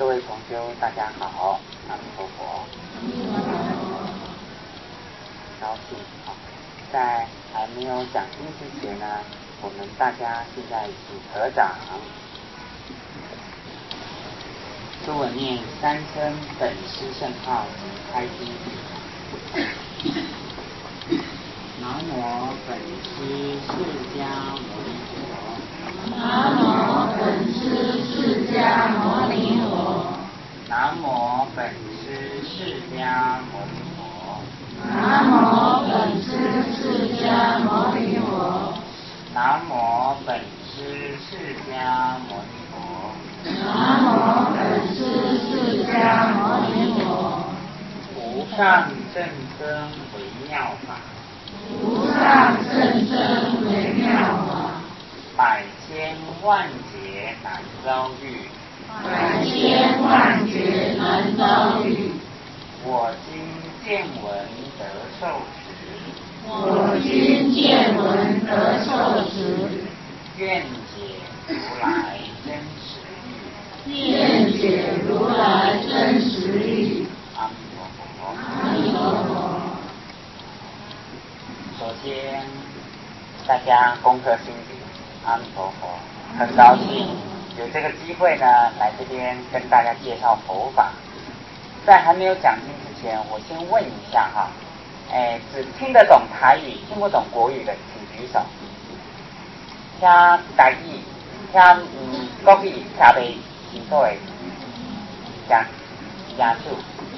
各位同修大家好，阿弥陀佛。高兴在还没有讲经之前呢，我们大家现在请合掌，跟我念三声本师圣号及开经。南无本师释迦牟尼佛。 南无本师释迦牟尼佛。 南无本师释迦牟尼佛。 南无本师释迦牟尼佛。 南无本师释迦牟尼佛。 南无本师释迦牟尼佛。 无上甚深微妙法。 无上甚深微妙法。 百千万劫难遭遇。 百千万劫难遭遇。 我今见闻得受持。 我今见闻得受持。 愿解如来真实义。 愿解如来真实义。 阿弥陀佛。 阿弥陀佛。 首先，大家功课心底，阿弥陀佛，很高兴有这个机会呢，来这边跟大家介绍佛法。在还没有讲经之前，我先问一下哈，只听得懂台语、听不懂国语的，请举手。听台语、听国语听得清楚的，加手。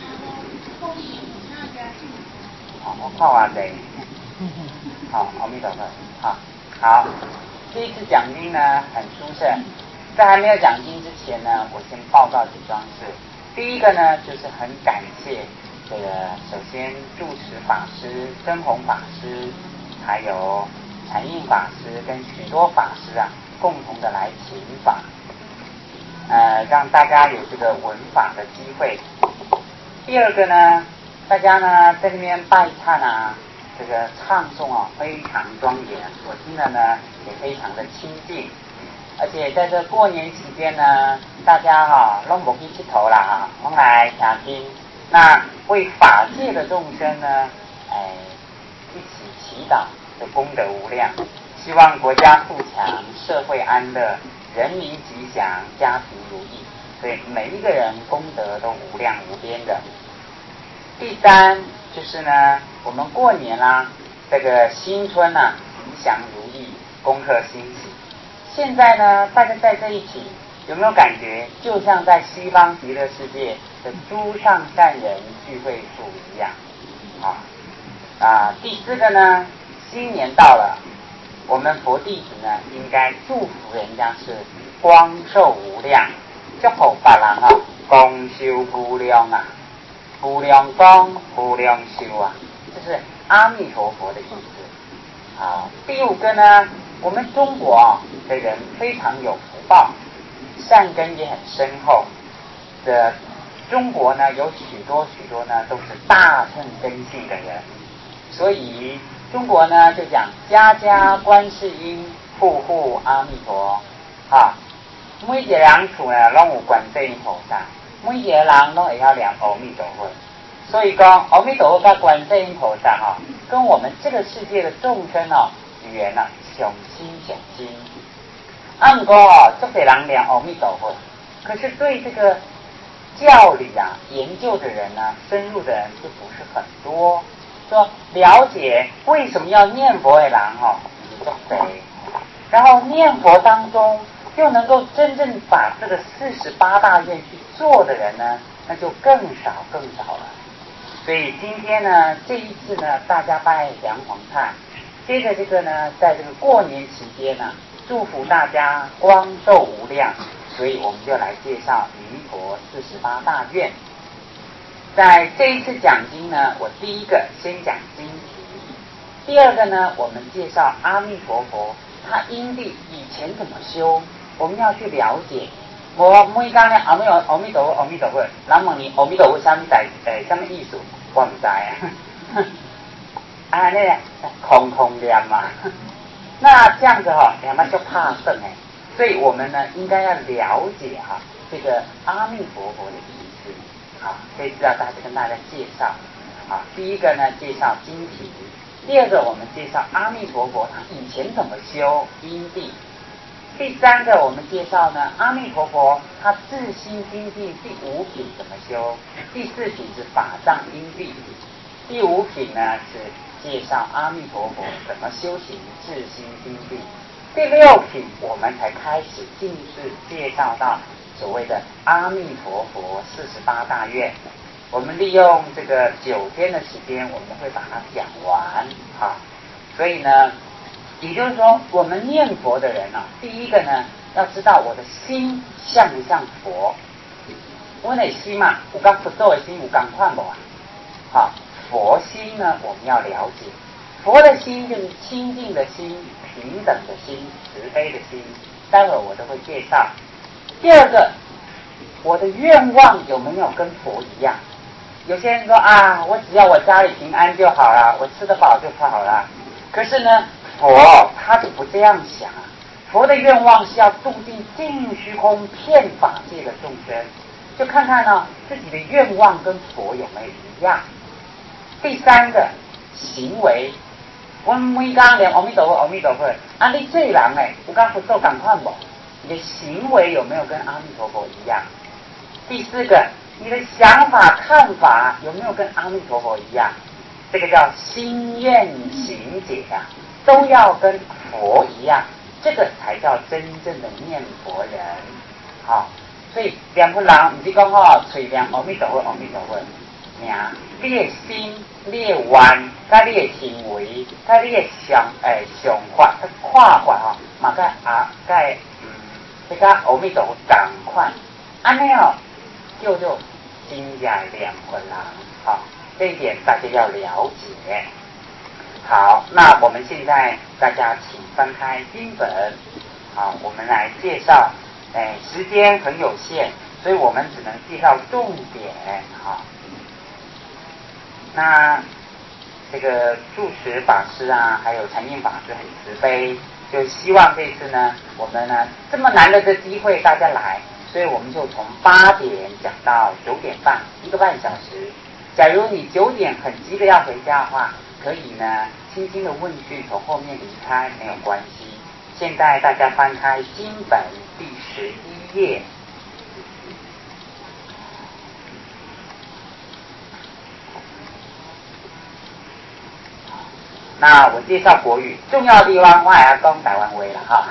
我看完了。好，阿弥陀佛。好，这一次讲经呢很殊胜。在还没有讲经之前呢，我先报告几桩事。第一个呢，就是很感谢这个，首先住持法师、真弘法师，还有禅印法师跟许多法师啊，共同的来请法，让大家有这个闻法的机会。第二个呢，大家呢在那边拜忏啊，这个唱诵啊非常庄严，我听了呢也非常的亲近。而且在这过年期间呢，大家都没去佚佗啦，拢来听经。那为法界的众生呢，一起祈祷的功德无量。希望国家富强，社会安乐，人民吉祥，家庭如意。所以每一个人功德都无量无边的。第三就是呢，我们过年啦，这个新春啊，吉祥如意，恭贺新喜。现在呢，大家在这一起，有没有感觉就像在西方极乐世界的诸上善人聚会处一样？第四个呢，新年到了，我们佛弟子呢，应该祝福人家是光寿无量，祝福别人光寿无量啊，无量光，无量寿啊，这是阿弥陀佛的意思。好，第五个呢，我们中国的人非常有福报，善根也很深厚。中国呢有许多呢都是大乘根性的人，所以中国呢就讲家家观世音，户户阿弥陀。每一个人厝呢拢有观世音菩萨，每一个人拢会晓念阿弥陀佛。所以讲阿弥陀佛跟观世音菩萨跟我们这个世界的众生缘上亲。不过这些人念阿弥陀佛，可是对这个教理研究的人呢，深入的人就不是很多。说了解为什么要念佛的人不多，然后念佛当中又能够真正把这个48大愿去做的人呢，那就更少了。所以今天呢，这一次呢，大家拜梁皇忏，接着这个呢，在这个过年期间呢，祝福大家光寿无量，所以我们就来介绍弥陀48大愿。在这一次讲经呢，我第一个先讲经题，第二个呢，我们介绍阿弥陀佛他因地以前怎么修，我们要去了解。我每天呢，阿弥陀佛，人问你阿弥陀佛什么意思，我不知空念嘛。那这样子念就怕剩所以我们呢应该要了解这个阿弥陀佛的意思。好，这次要跟大家介绍。好，第一个呢介绍经题，第二个我们介绍阿弥陀佛他以前怎么修因地，第三个我们介绍呢阿弥陀佛他自心精进第五品怎么修，第四品是法藏因地，第五品呢是介绍阿弥陀佛怎么修行自心精进，第六品我们才开始正式介绍到所谓的阿弥陀佛48大愿。我们利用这个9天的时间，我们会把它讲完。好，所以呢，也就是说，我们念佛的人啊，第一个呢，要知道我的心像不像佛。我的心嘛，有跟佛祖的心有同款不啊？好，佛心呢，我们要了解。佛的心就是清净的心、平等的心、慈悲的心。待会儿我都会介绍。第二个，我的愿望有没有跟佛一样？有些人说啊，我只要我家里平安就好了，我吃得饱就好了。可是呢，佛他就不这样想啊。佛的愿望是要度尽尽虚空遍法界的众生，就看看呢自己的愿望跟佛有没有一样。第三个行为，我每天念阿弥陀佛，阿弥陀佛，啊，你这人哎，有跟佛祖同款不？你的行为有没有跟阿弥陀佛一样？第四个，你的想法看法有没有跟阿弥陀佛一样？这个叫心愿行解啊，都要跟佛一样，这个才叫真正的念佛人。好，所以念佛人不是讲嘴念阿弥陀佛，阿弥陀佛，你的心、你的愿、跟你的行为、跟你的想法、看法嘛跟这个阿弥陀佛同款，安尼就真正念佛人。好，这一点大家要了解。好，那我们现在大家请翻开经本。好，我们来介绍。时间很有限，所以我们只能介绍重点。好，那这个住持法师啊，还有禅印法师很慈悲，就希望这次呢，我们呢这么难得的机会大家来，所以我们就从8点讲到9点半，1个半小时。假如你9点很急的要回家的话，可以呢轻轻的问讯从后面离开，没有关系。现在大家翻开经本第11页。那我介绍国语，重要的地方我还要讲台湾话了哈。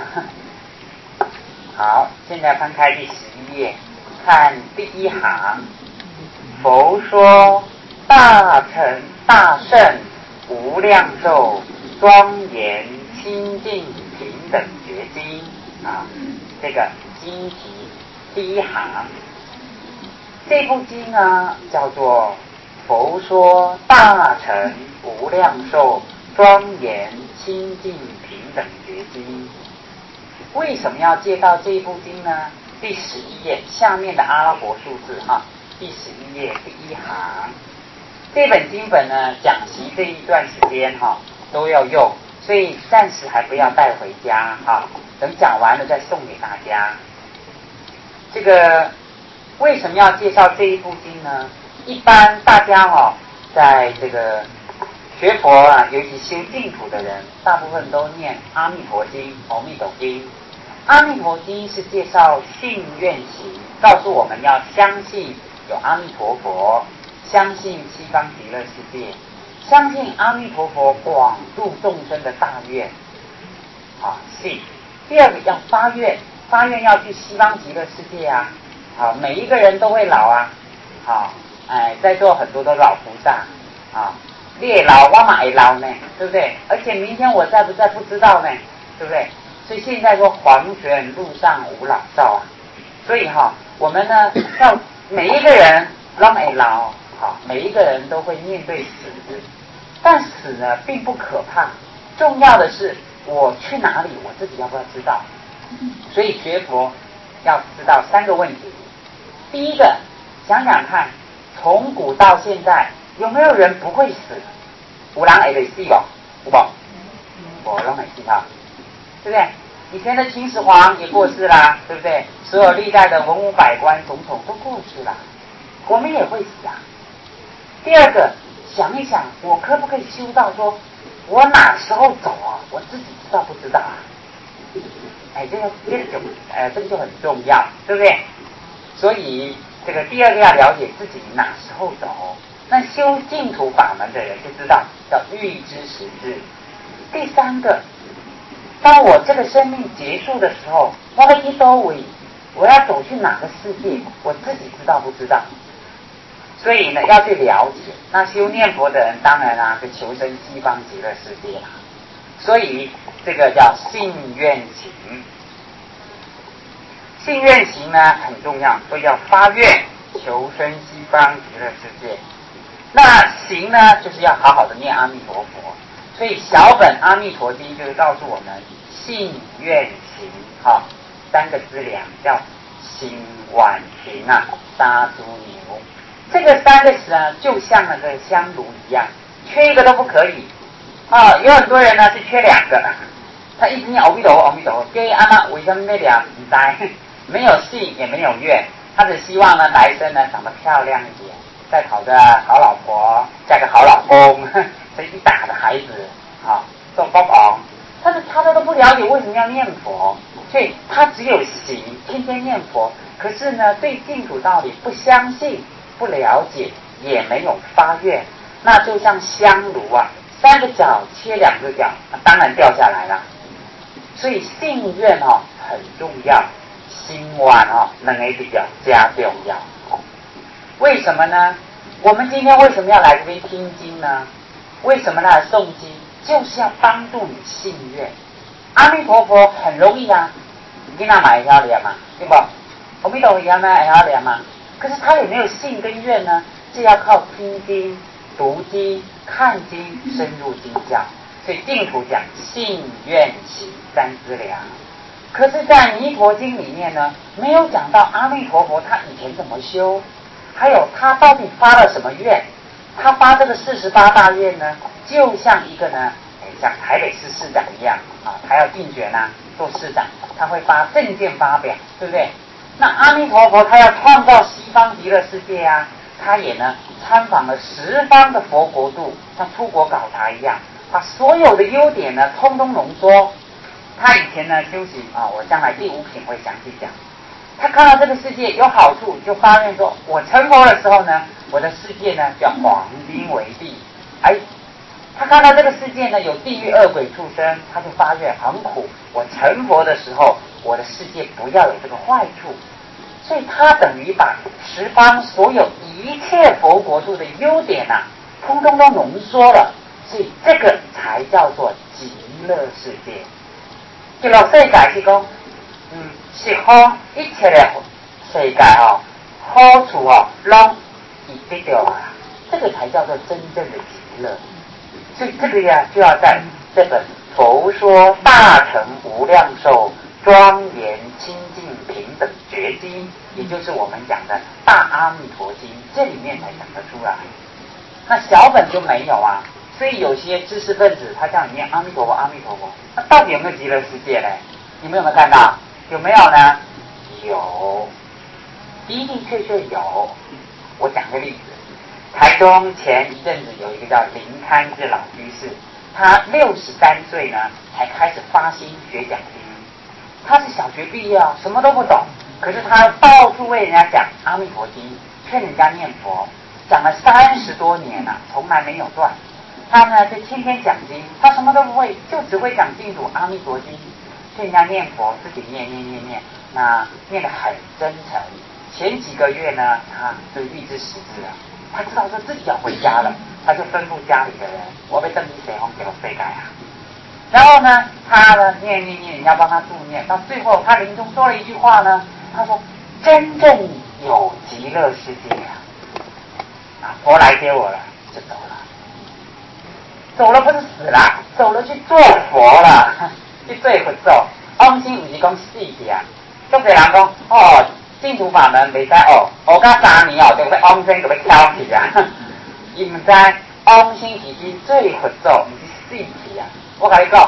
好，现在翻开第11页，看第1行。佛说大乘大圣无量寿庄严清净平等觉经啊，这个经题第1行。这部经呢叫做佛说大乘无量寿庄严清净平等觉经。为什么要介绍这一部经呢？第11页下面的阿拉伯数字哈，第11页第1行。这本经本呢，讲习这一段时间都要用，所以暂时还不要带回家等讲完了再送给大家。这个为什么要介绍这一部经呢？一般大家在这个学佛啊，尤其修净土的人，大部分都念阿弥陀经、阿弥陀经。阿弥陀经是介绍信愿行，告诉我们要相信有阿弥陀佛，相信西方极乐世界，相信阿弥陀佛广度众生的大愿。信。第二个要发愿，发愿要去西方极乐世界啊。每一个人都会老啊。在座很多都老菩萨你也老，我嘛也老呢，对不对？而且明天我在不在不知道呢，对不对？所以现在说黄泉路上无老少啊，所以我们呢要每一个人都会老，每一个人都会面对死的，但死呢并不可怕，重要的是我去哪里，我自己要不要知道？所以学佛要知道3个问题。第一个，想想看，从古到现在有没有人不会死？有人会死不？有没？我都会死对不对？ 以前的秦始皇也过世啦，对不对？所有历代的文武百官总统都过世啦，我们也会死啊。第二个，想一想，我可不可以修到说，我哪时候走啊？我自己知道不知道啊？这个就很重要，对不对？所以这个第二个要了解自己哪时候走。那修净土法门的人就知道要预知时至。第三个，当我这个生命结束的时候，我要去多位，我要走去哪个世界，我自己知道不知道？所以呢，要去了解。那修念佛的人，当然啦，就求生西方极乐世界啦。所以这个叫信愿行。信愿行呢很重要，所以要发愿求生西方极乐世界。那行呢，就是要好好的念阿弥陀佛。所以小本阿弥陀经就是告诉我们信愿行，三个资粮叫行碗行啊，杀猪牛。这个三个呢，就像那个香炉一样，缺一个都不可以。有很多人呢是缺两个，他一直念阿弥陀佛，阿弥陀佛，给阿妈为什么那俩不知？没有信也没有愿，他只希望呢来生呢长得漂亮一点，再讨个好老婆，嫁个好老公，生一打的孩子，做包包。但是他都不了解为什么要念佛，所以他只有行，天天念佛，可是呢对净土道理不相信，不了解，也没有发愿，那就像香炉啊，三个角切两个角，当然掉下来了。所以信愿很重要，心愿两个比较加重要。为什么呢？我们今天为什么要来这边听经呢？为什么来诵经？就是要帮助你信愿。阿弥陀佛很容易啊，你那买一条脸嘛，对不？阿弥陀佛一样买一条脸嘛。可是他有没有信跟愿呢？这要靠听经、读经、看经，深入经教。所以净土讲信愿行三资粮。可是在弥陀经里面呢，没有讲到阿弥陀佛他以前怎么修，还有他到底发了什么愿。他发这个48大愿呢，就像一个呢，像台北市市长一样他要竞选做市长，他会发政见发表，对不对？那阿弥陀佛他要创造西方极乐世界啊，他也呢参访了10方的佛国度，像出国考察一样，把所有的优点呢通通浓缩。他以前呢修行我将来第5品会详细讲。他看到这个世界有好处，就发愿说，我成佛的时候呢，我的世界呢叫黄金为地。他看到这个世界呢有地狱恶鬼畜生，他就发愿很苦，我成佛的时候，我的世界不要有这个坏处。所以他等于把10方所有一切佛国度的优点通通都浓缩了，所以这个才叫做极乐世界。极乐世界是说是好一切的世界好处拢已得到了，这个才叫做真正的极乐。所以这个呀，就要在这本《佛说大乘无量寿庄严清净平等觉经》，也就是我们讲的大阿弥陀经，这里面才讲得出来。那小本就没有啊，所以有些知识分子他叫你念阿弥陀佛阿弥陀佛，那到底有没有极乐世界呢？你们有没有看到？有没有呢？有，的的确确有。我讲个例子，台中前一阵子有一个叫林堪志老居士，他63岁呢才开始发心学讲经。他是小学毕业什么都不懂，可是他到处为人家讲阿弥陀经，劝人家念佛，讲了30多年从来没有断。他呢就天天讲经，他什么都不会，就只会讲净土阿弥陀经，劝人家念佛，自己念，那念得很真诚。前几个月呢，他就预知时至了，他知道说自己要回家了，他就吩咐家里的人，我被登记谁红给我谁改然后呢，他呢念，人家帮他助念，到最后他临终说了一句话呢，他说：“真正有极乐世界佛来接我了，就走了。走了不是死了，走了去做佛了，去做佛祖。往生不是讲死去足多人讲净土法门袂使学到3年就要往生，就要跳去伊唔知往生其实做佛祖，唔是死去我跟你讲，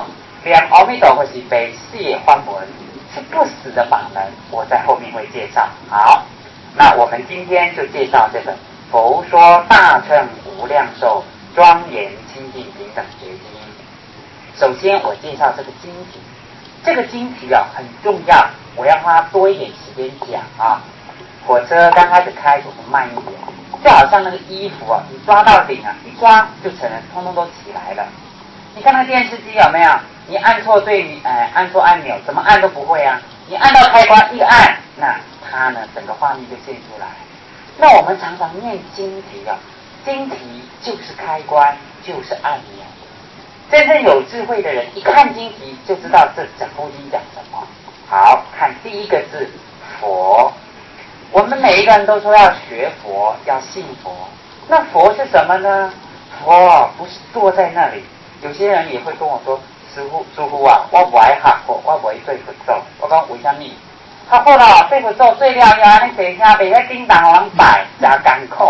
连阿弥陀佛是被死的法门，是不死的法门，我在后面会介绍。好，那我们今天就介绍这个《佛说大乘无量寿庄严清净平等觉经》。首先我介绍这个经题，这个经题很重要，我要花多一点时间讲啊。火车刚开始开总是慢一点，就好像那个衣服你抓到领一抓就成了，通通都起来了。你看那个电视机有没有？你按错按错按钮，怎么按都不会啊。你按到开关一按，那它呢整个画面就现出来。那我们常常念经题经题就是开关，就是按钮。真正有智慧的人一看经题就知道这部经讲什么。好，看第一个字佛。我们每一个人都说要学佛，要信佛。那佛是什么呢？佛不是坐在那里。有些人也会跟我说，师父我不爱学佛，我不会对佛咒。我讲为什么？学佛了对佛咒最了要你坐下别在叮当往摆加艰苦。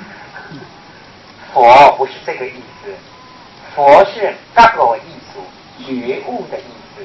佛不是这个意思，佛是觉悟意思，觉悟的意思。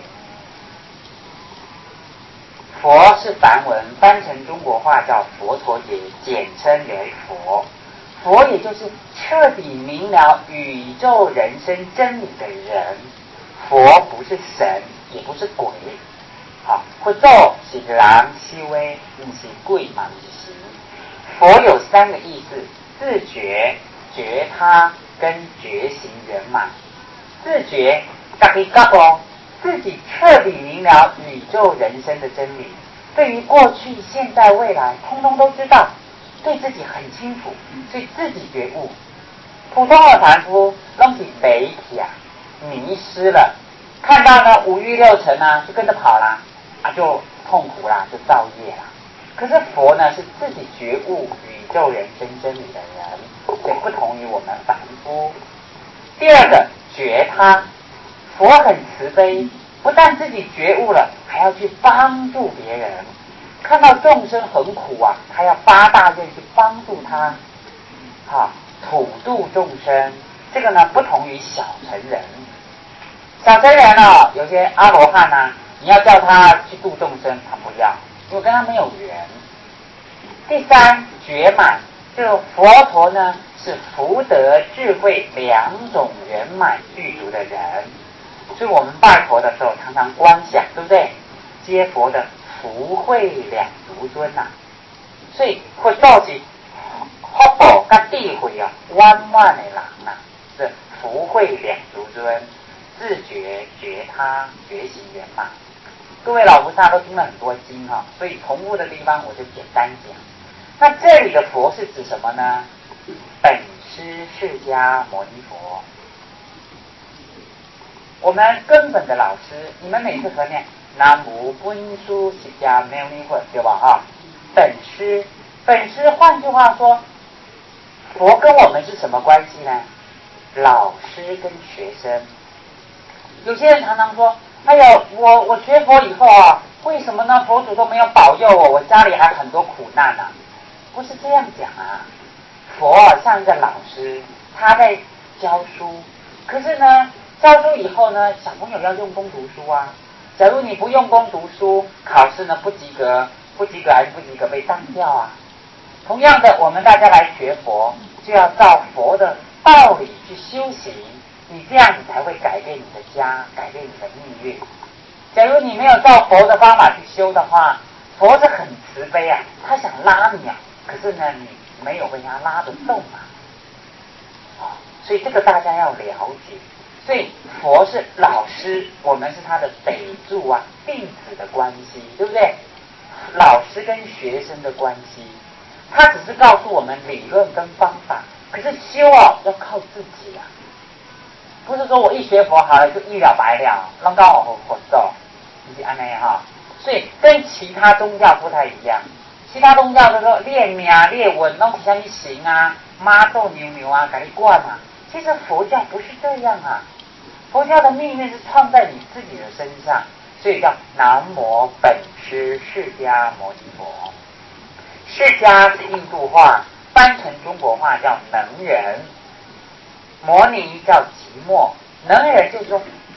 佛是梵文，翻成中国话叫佛陀也，简称为佛。佛也就是彻底明了宇宙人生真理的人。佛不是神，也不是鬼。佛祖是人修的，不是鬼嘛，不是神。佛有三个意思：自觉、觉他跟觉行圆满。自觉，自己觉悟，自己彻底明了宇宙人生的真理，对于过去、现在、未来，通通都知道，对自己很清楚，所以自己觉悟。普通的凡夫都是没迷失了，看到呢五欲六尘就跟着跑啦，就痛苦啦，就造业啦。可是佛呢是自己觉悟宇宙人生真理的人，所以不同于我们凡夫。第二个觉他，佛很慈悲，不但自己觉悟了，还要去帮助别人。看到众生很苦他要发大愿去帮助他，普度众生。这个呢不同于小乘人。小乘人有些阿罗汉你要叫他去度众生，他不要，因为跟他没有缘。第三觉满，这个佛陀呢是福德智慧两种圆满具足的人。所以我们拜佛的时候常常观想，对不对？接佛的福慧两足尊所以佛祖是福报跟智慧圆满的人是福慧两足尊，自觉觉他觉行圆满。各位老菩萨都听了很多经所以重复的地方我就简单讲。那这里的佛是指什么呢？本师释迦牟尼佛。我们根本的老师，你们每次和念南无本师释迦牟尼佛，对吧本师换句话说，佛跟我们是什么关系呢？老师跟学生。有些人常常说，哎呦，我学佛以后为什么呢？佛祖都没有保佑我家里还很多苦难不是这样讲佛像一个老师，他在教书，可是呢教书以后呢，小朋友要用功读书假如你不用功读书，考试呢不及格还是不及格被当掉同样的，我们大家来学佛，就要照佛的道理去修行，你这样子才会改变你的家，改变你的命运。假如你没有照佛的方法去修的话，佛是很慈悲他想拉你可是呢你没有被他拉得动所以这个大家要了解。所以佛是老师，我们是他的北助弟子的关系，对不对？老师跟学生的关系，他只是告诉我们理论跟方法，可是修要靠自己不是说我一学佛好了就一了百了，让刚好佛咒，不是安内所以跟其他宗教不太一样。其他宗教就说练命练文弄什么行妈咒牛牛给你灌其实佛教不是这样佛教的命运是创在你自己的身上，所以叫南无本师释迦牟尼佛。释迦是印度话，翻成中国话叫能人，摩尼叫寂寞，能人就是说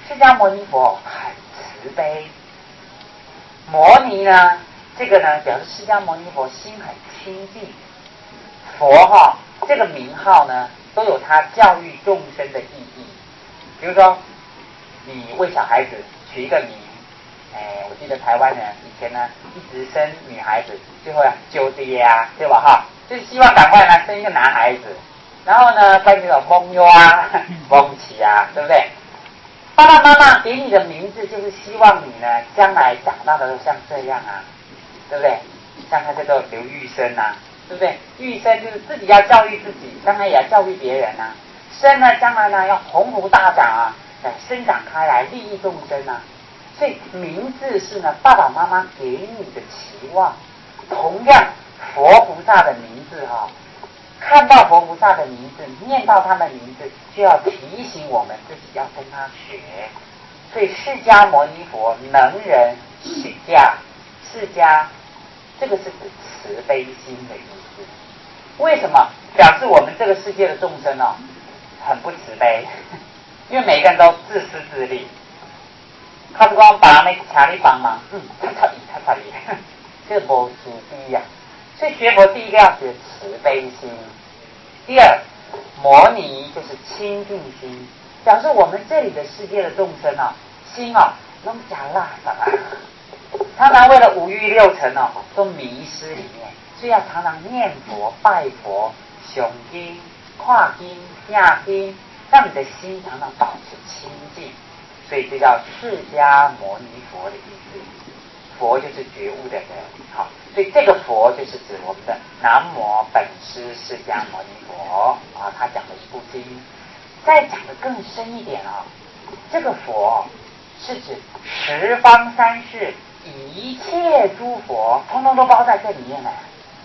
释迦牟尼佛很慈悲。摩尼呢，这个呢表示释迦牟尼佛心很清净。佛这个名号呢，都有它教育众生的意义。比如说，你为小孩子取一个名，我记得台湾人以前呢，一直生女孩子，最后要揪爹啊，对吧？就是希望赶快呢生一个男孩子，然后呢，翻译成蒙优啊、蒙奇啊，对不对？爸爸妈妈给你的名字，就是希望你呢，将来长大的都像这样啊，对不对？像他这个刘玉生啊，对不对？玉生就是自己要教育自己，将来也要教育别人啊。生呢，将来呢要宏图大长啊，生长开来，利益众生啊。所以名字是呢，爸爸妈妈给你的期望。同样，佛菩萨的名字看到佛菩萨的名字，念到他的名字，就要提醒我们自己要跟他学。所以释迦牟尼佛能人许驾，释迦这个是指慈悲心的意思。为什么？表示我们这个世界的众生很不慈悲，因为每个人都自私自利。他是讲把人请你帮忙，他你，这没慈悲呀。所以学佛第一个要学慈悲心，第二摩尼就是清净心，表示我们这里的世界的众生心都假辣的啦，常常为了五欲六尘都迷失里面，所以要常常念佛拜佛诵经看经听经，让你的心常常保持清净，所以这叫释迦牟尼佛的意思。佛就是觉悟的人，所以这个佛就是指我们的南无本师释迦牟尼佛他讲的一部经。再讲的更深一点这个佛是指十方三世一切诸佛，通通都包在这里面了。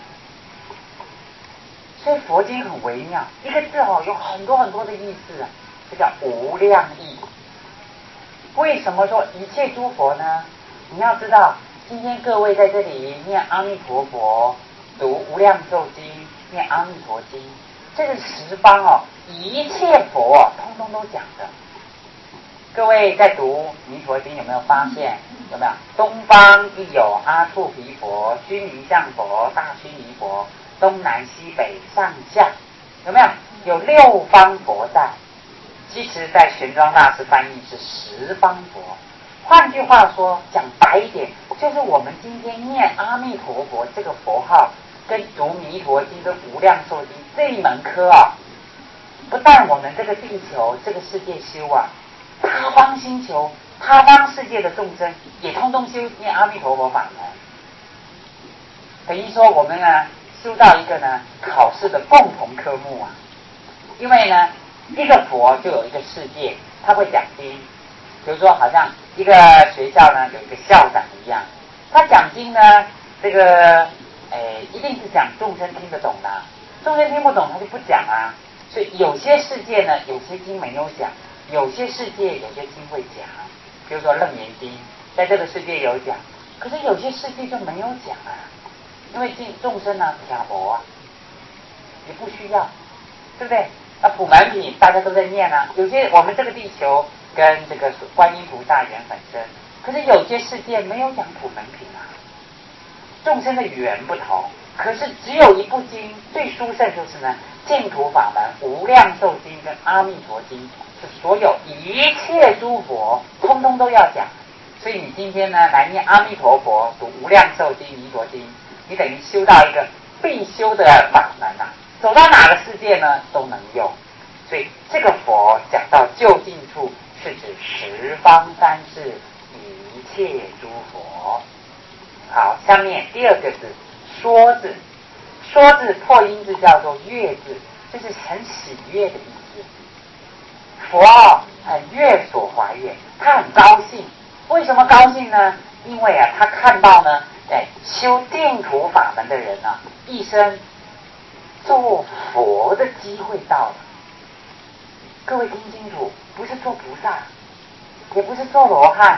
所以佛经很微妙，一个字有很多很多的意思这叫无量义。为什么说一切诸佛呢？你要知道，今天各位在这里念阿弥陀佛，读无量寿经，念阿弥陀经，这个十方一切佛通通都讲的。各位在读弥陀经有没有发现？有没有？东方亦有阿阇毗佛、须弥相佛、大须弥佛，东南西北上下，有没有？有六方佛在。其实在玄奘大师翻译是十方佛。换句话说，讲白一点，就是我们今天念阿弥陀佛这个佛号，跟读弥陀经跟无量寿经这一门科不但我们这个地球这个世界修他方星球他方世界的众生也通通修念阿弥陀佛法门。等于说我们呢修到一个呢考试的共同科目因为呢一个佛就有一个世界，他会讲经。比如说好像一个学校呢有一个校长一样，他讲经呢这个一定是讲众生听得懂的，众生听不懂他就不讲所以有些世界呢有些经没有讲，有些世界有些经会讲。比如说楞严经在这个世界有讲，可是有些世界就没有讲因为众生听不也不需要，对不对？那普门品大家都在念有些我们这个地球跟这个观音菩萨缘很深，可是有些世界没有讲普门品众生的缘不同，可是只有一部经最殊胜，就是呢净土法门无量寿经跟阿弥陀经，是所有一切诸佛通通都要讲。所以你今天呢来念阿弥陀佛，读无量寿经弥陀经，你等于修到一个必修的法门走到哪个世界呢都能用。所以这个佛讲到究竟处，是指十方三世一切诸佛。好，下面第二个字说字，说字破音字叫做悦字，就是很喜悦的意思。佛很悦所怀悦，他很高兴。为什么高兴呢？因为他看到呢修净土法门的人一生做佛的机会到了。各位听清楚，不是做菩萨，也不是做罗汉，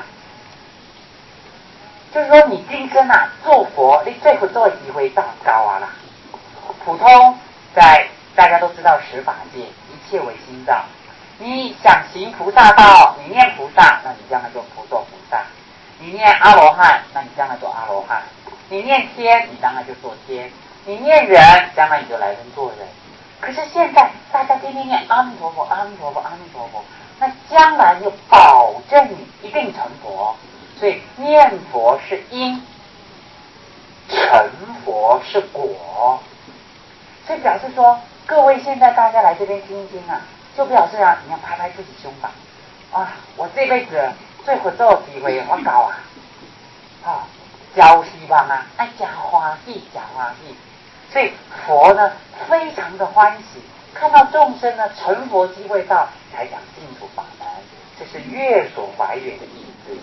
就是说你今生做佛，你最不做的机会到高啦。普通在大家都知道十法界一切为心造， 你想行菩萨道，你念菩萨，那你将来就菩萨菩萨；你念阿罗汉，那你将来做阿罗汉；你念天，你将来就做天；你念人，将来你就来人做人。可是现在大家天天念阿弥陀佛，阿弥陀佛，阿弥陀佛，那将来就保证你一定成佛。所以念佛是因，成佛是果。所以表示说，各位现在大家来这边听经啊，就表示啊，你要拍拍自己胸膛啊，我这辈子最合作的机会我搞啊，交希望啊，爱加欢喜，加欢喜。所以佛呢非常的欢喜，看到众生呢成佛机会到，才讲净土法门，这是越所怀远的意思。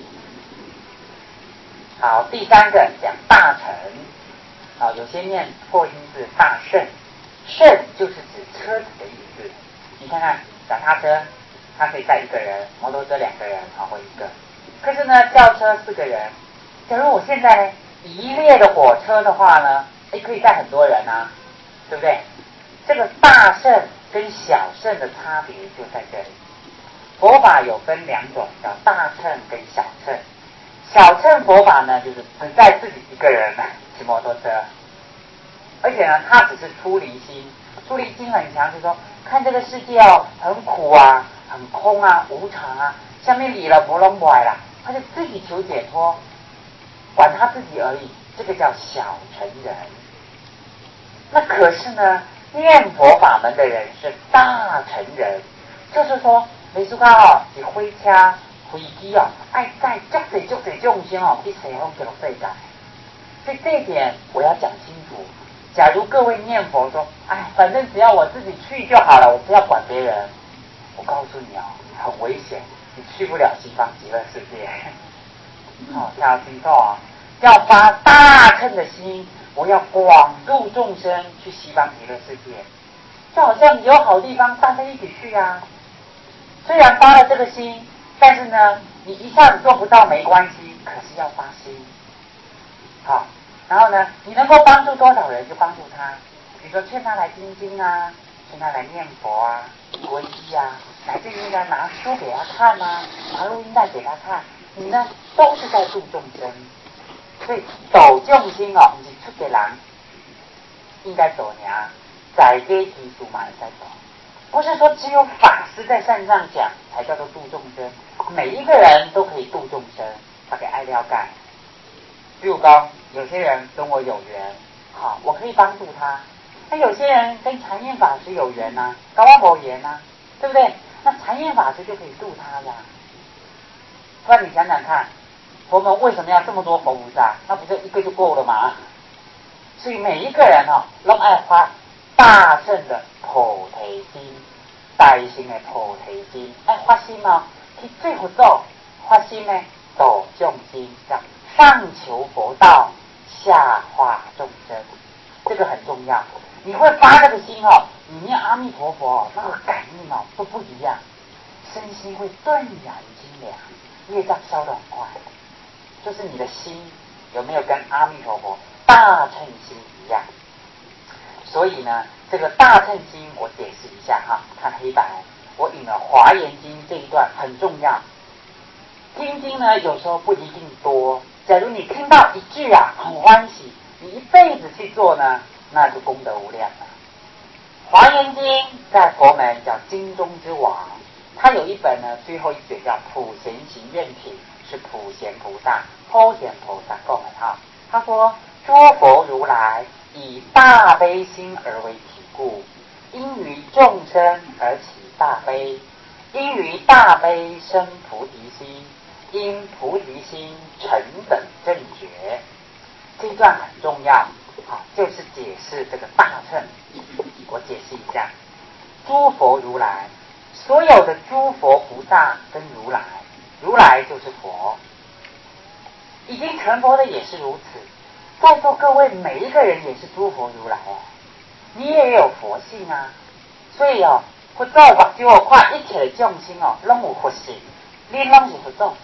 好，第三个讲大乘，好，有些念破音是大圣，圣就是指车子的意思。你看看脚踏车，它可以载一个人，摩托车2个人，或一个。可是呢，轿车4个人。假如我现在呢一列的火车的话呢，可以载很多人啊，对不对？这个大乘跟小乘的差别就在这里。佛法有分2种，叫大乘跟小乘。小乘佛法呢，就是只载自己一个人骑摩托车，而且呢，他只是出离心，出离心很强，就是说看这个世界很苦啊，很空啊，无常啊，下面理了不弄不来啦，他就自己求解脱，管他自己而已，这个叫小乘人。那可是呢，念佛法门的人是大乘人，就是说，没事看是火车、飞机爱载足多众生去西方极乐世界。所以这一点我要讲清楚。假如各位念佛说，反正只要我自己去就好了，我不要管别人。我告诉你很危险，你去不了西方极乐世界。要清楚要发大乘的心，我要广度众生去西方极乐世界。就好像有好地方，大家一起去啊。虽然发了这个心，但是呢，你一下子做不到没关系，可是要发心。好，然后呢，你能够帮助多少人就帮助他，比如说劝他来听经啊，劝他来念佛啊，皈依啊，乃至于呢拿书给他看啊，拿录音带给他看，你呢都是在度众生。所以度众生不是出家人应该做呀，在地基础嘛在走。不是说只有法师在山上讲才叫做度众生，每一个人都可以度众生，大概爱了解。比如说有些人跟我有缘，我可以帮助他。那有些人跟禅院法师有缘啊，跟我没缘啊，对不对？那禅院法师就可以度他呀。不然你想想看，佛门为什么要这么多佛菩萨？那不就一个就够了吗？所以每一个人都爱发大乘的菩提心，大乘的菩提心，爱发心去最佛道，发心呢度众生，叫上求佛道，下化众生，这个很重要。你会发这个心你念阿弥陀佛那个感应都不一样，身心会顿然清凉，业障消得很快。就是你的心有没有跟阿弥陀佛大乘心一样？所以呢，这个大乘心我解释一下看黑板，我引了《华严经》这一段很重要。听经呢，有时候不一定多。假如你听到一句很欢喜，你一辈子去做呢，那就功德无量了。《华严经》在佛门叫经中之王，它有一本呢，最后一卷叫《普贤行愿品》，是普贤菩萨、普贤菩萨讲的他说：诸佛如来以大悲心而为体故，因于众生而起大悲，因于大悲生菩提心，因菩提心成等正觉。这一段很重要，就是解释这个大乘。我解释一下，诸佛如来，所有的诸佛菩萨跟如来，如来就是佛，已经成佛的也是如此。在座各位每一个人也是诸佛如来你也有佛性啊。所以佛祖目睭看一切的众生拢有佛性，你拢是佛祖。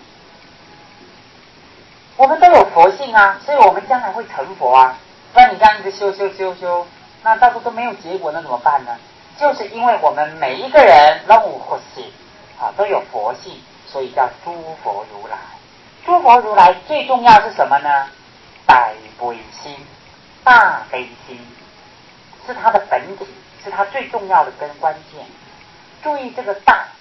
我们都有佛性啊，所以我们将来会成佛啊。不然你这样一直修，那到时候都没有结果，那怎么办呢？ 就是因为我们每一个人都有佛性啊，都有佛性，所以叫诸佛如来。诸佛如来最重要是什么呢？大悲心，大悲心是它的本体，是它最重要的跟关键。注意这个大